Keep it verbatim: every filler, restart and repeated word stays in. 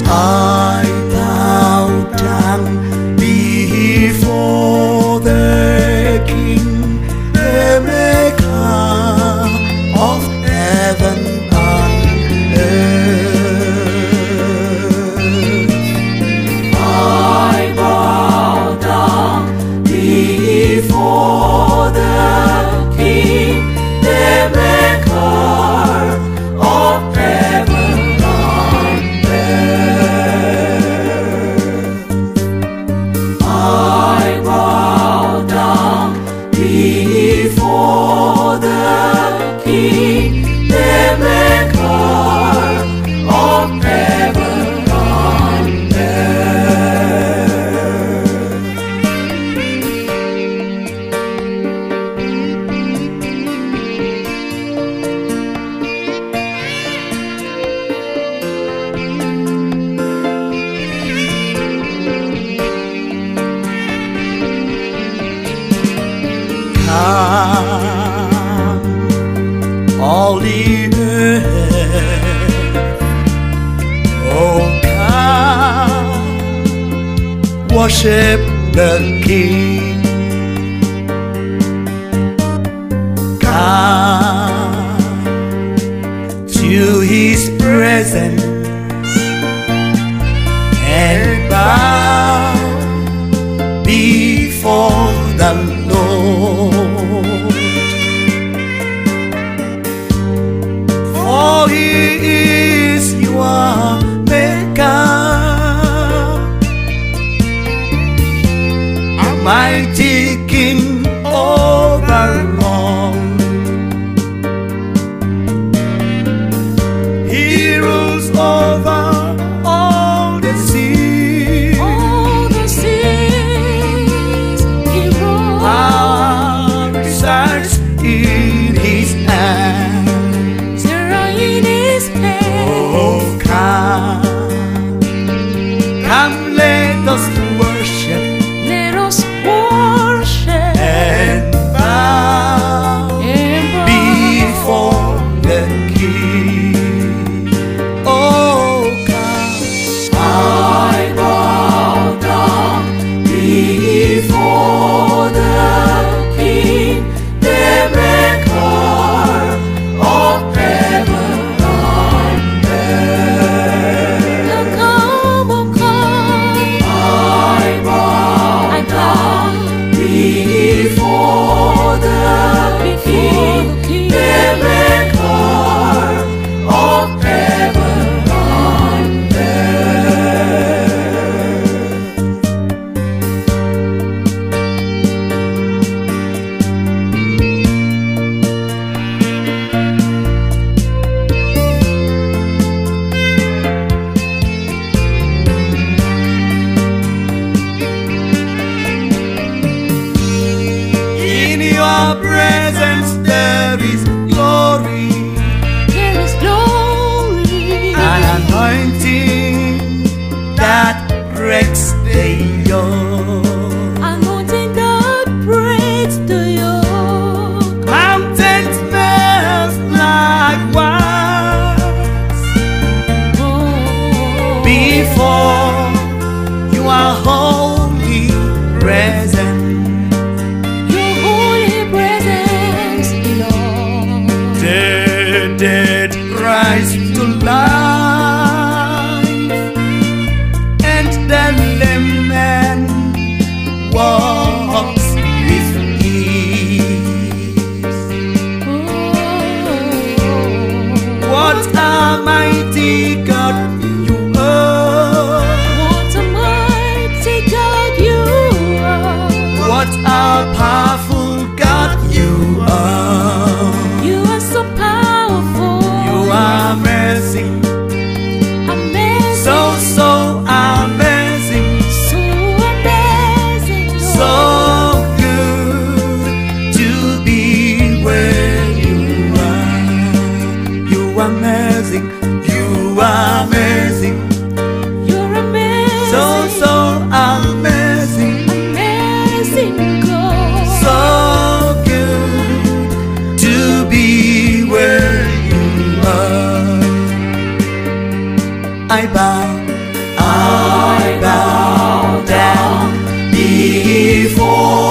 I bow down before the King, the Maker of heaven and earth. I bow down before the King, the Maker of heaven and earth. I bow down before the King, the Maker of heaven and Come, all the earth, oh come, worship the King. Come to His presence and bow before the Lord, for He is your Maker, a mighty King over all. He rules over all the seas. all the seas He rules. Power resides in His hands. Terror in His hands. Oh, come, come, let us worship Let us worship and bow and bow before the King. Oh, come, I bow down before the King, the Maker of heaven and earth. Come, oh come, I bow down before the King, the Maker of heaven and earth. in your presence there is glory, There is glory, an anointing that breaks the yoke. anointing that breaks the yoke. Mountains melt like wax Oh, before you are holy present. Your holy presence, Lord. The dead rise to life, and the lame man walks with ease. Oh, What a mighty God you are! what a mighty God you are. What a powerful God you are! You are so powerful. You are amazing, amazing. so so amazing, So amazing, Lord. so good to be where you are. You are amazing, you are amazing, You're amazing. so so amazing, amazing God. so good to be where you are. I bow I bow down before